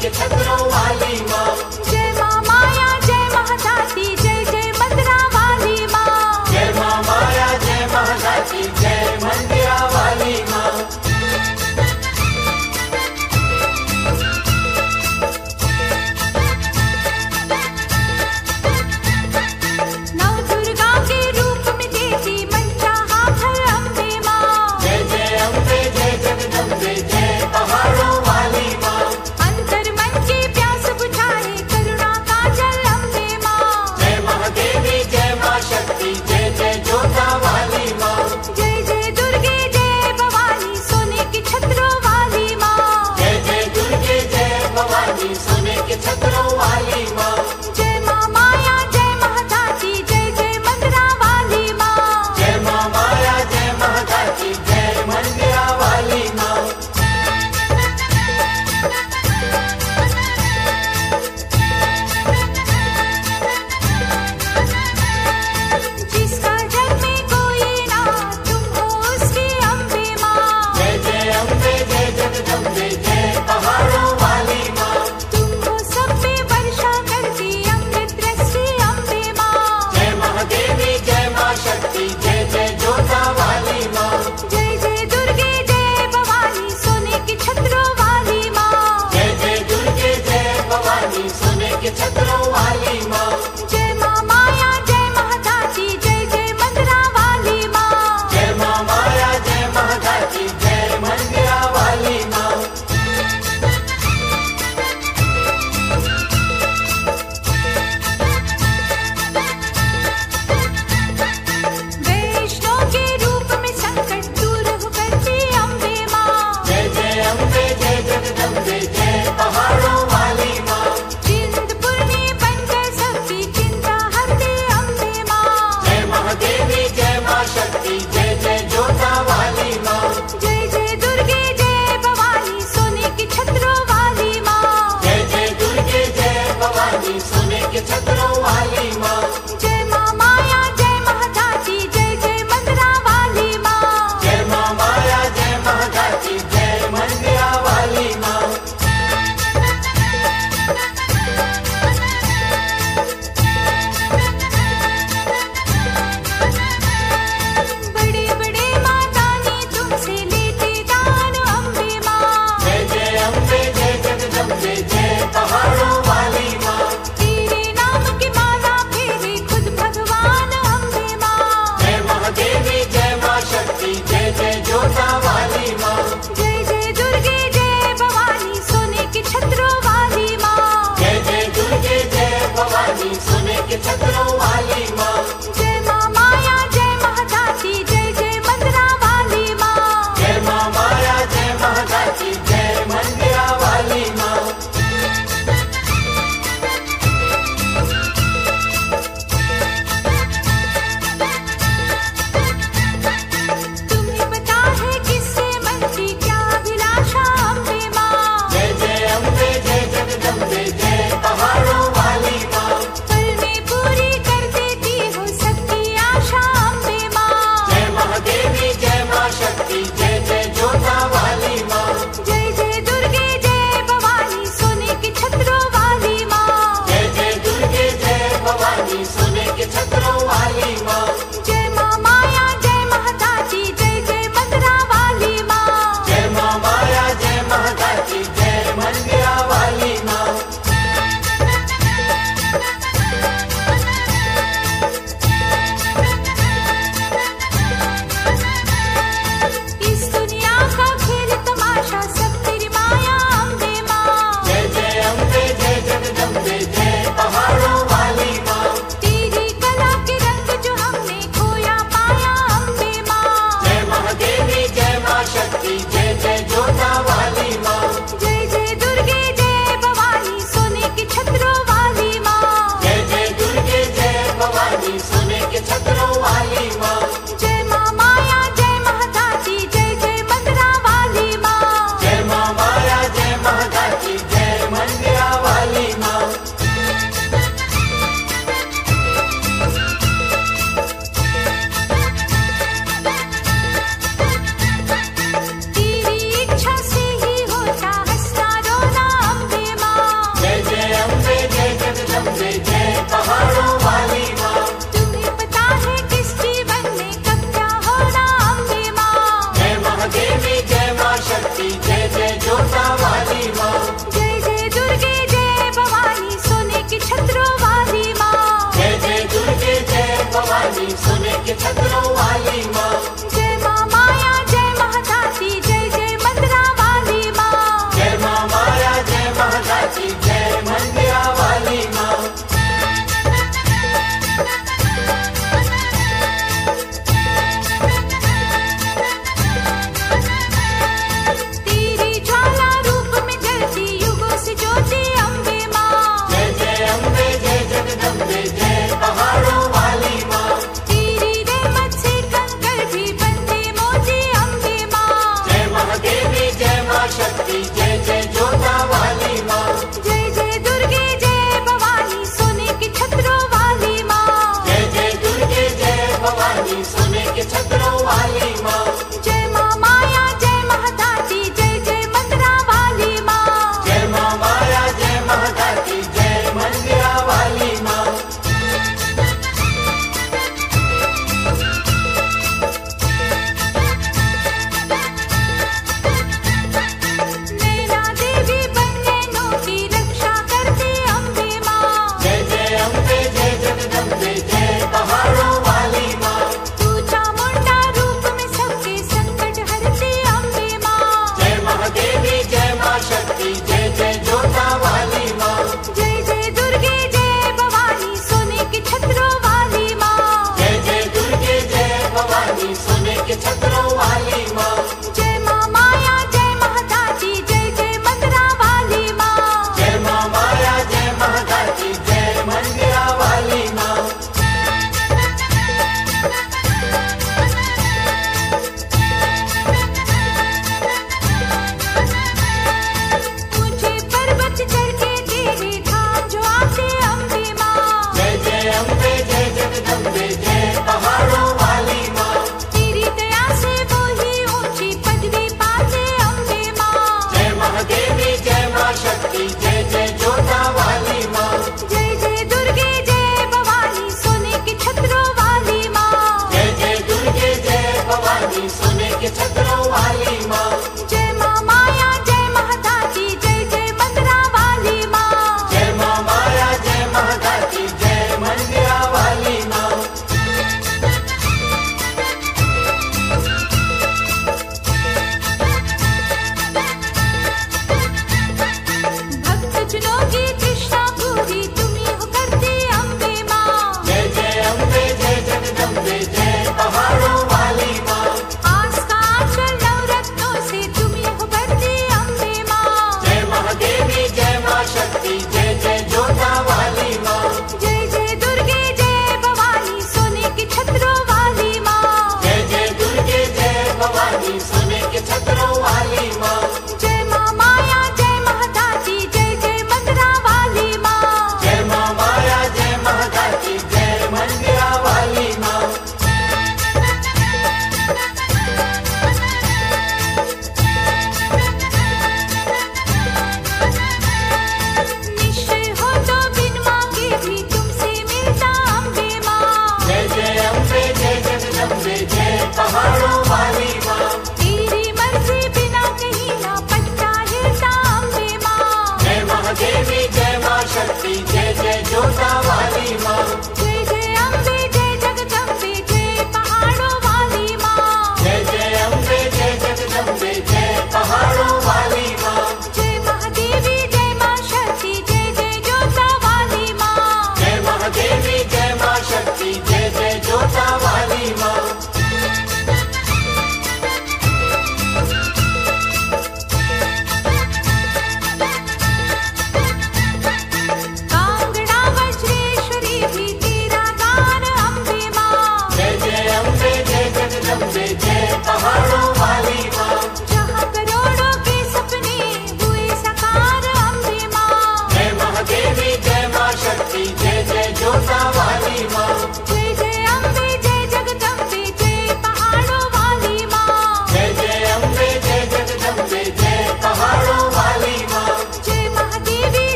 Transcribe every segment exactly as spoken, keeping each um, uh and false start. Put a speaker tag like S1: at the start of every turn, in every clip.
S1: के छत्रों वाली माँ।
S2: जय माँ माया जय महादाती जय जय मंदिरा वाली माँ।
S1: जय माँ माया जय महादाती जय मंदिरा वाली माँ।
S2: नव दुर्गा के रूप में देती मनचाहा फल अम्बे माँ।
S1: जय जय अम्बे जय जगदम्बे जय पहाड़ों वाली माँ।
S2: अंतर मन की प्यास बुझाए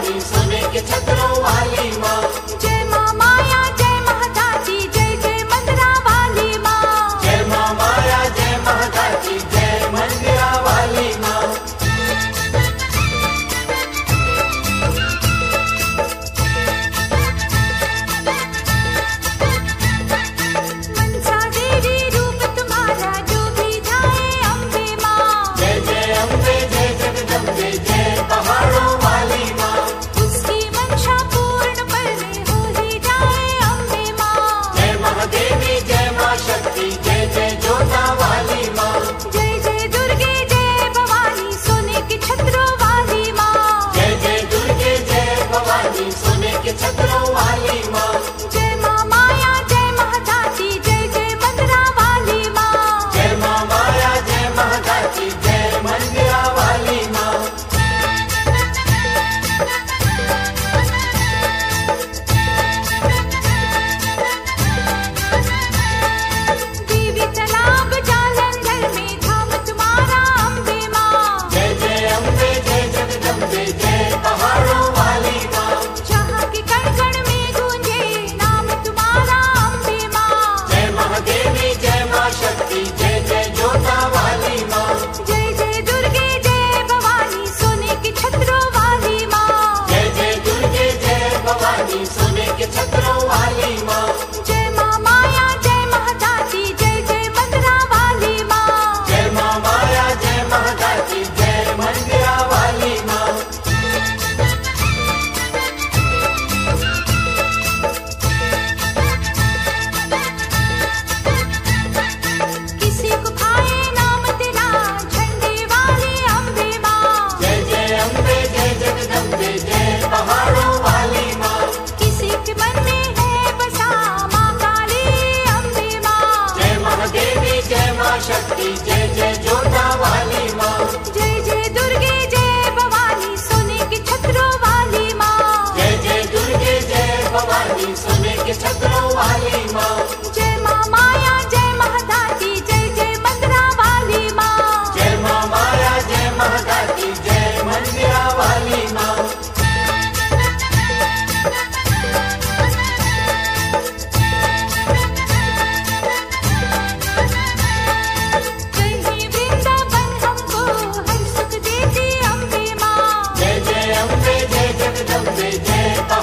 S1: वाली सोने के छत्रों वाली माँ।
S2: जय माँ माया जय महदाती जय जय मंदिरा वाली माँ।
S1: जय माँ माया जय महदाती जय मंदिरा वाली माँ।
S2: मनसा देवी रूप तुम्हारा जो भी जाए अम्बे माँ।
S1: जय जय अम्बे जय जगदम्बे जय पहाड़ों वाली माँ।
S2: उसकी मंशा पूर्ण करने हो ही जाए अम्बे माँ।
S1: जय महादेवी जय माँ शक्ति जय जय जोता वाली माँ।
S2: जय जय दुर्गे जय भवानी सोने के छत्रों वाली माँ।
S1: जय जय दुर्गे जय भवानी सोने के छत्रों वाली माँ।
S2: जय माँ माया जय महदाती जय जय मंदिरा वाली माँ।
S1: जय माँ माया जय महदाती जय मंदिरा वाली माँ।
S2: देवी तालाब जालंधर में धाम तुम्हारा अम्बे माँ।
S1: जय जय अम्बे जय जगदम्बे जय पहाड़ों वाली माँ।
S2: जहाँ के कण कण में गूंजे नाम तुम्हारा अम्बे माँ।
S1: जय महादेवी जय माँ शक्ति जय जय जोता वाली माँ।
S2: जय जय दुर्गे जय भवानी सोने के छत्रों वाली माँ।
S1: जय जय दुर्गे जय भवानी सोने के छत्रों वाली माँ।
S2: जय माँ माया जय महदाती जय जय मंदिरा वाली माँ।
S1: जय माँ माया जय महदाती जय मंदिरा वाली माँ।
S2: किसी को खाए नाम तेरा झंडे वाली अम्बे माँ।
S1: जय जय अम्बे जय जगदम्बे जय पहाड़ों वाली माँ।
S2: किसी के मन में है बसा माँ काली अम्बे माँ।
S1: जय महादेवी जय माँ शक्ति जय जय जोता वाली माँ।
S2: जय जय दुर्गे जय भवानी सोने के छत्रों वाली माँ।
S1: जय जय दुर्गे जय भवानी सोने के छत्रों वाली माँ।
S2: जय माँ माया जय महदाती जय जय मंदिरा वाली माँ।
S1: जय माँ माया जय महदाती जय मंदिरा वाली माँ।
S2: कहीं वृंदावन हमको हर सुख देती अम्बे माँ।
S1: जय जय अम्बे जय जगदम्बे जय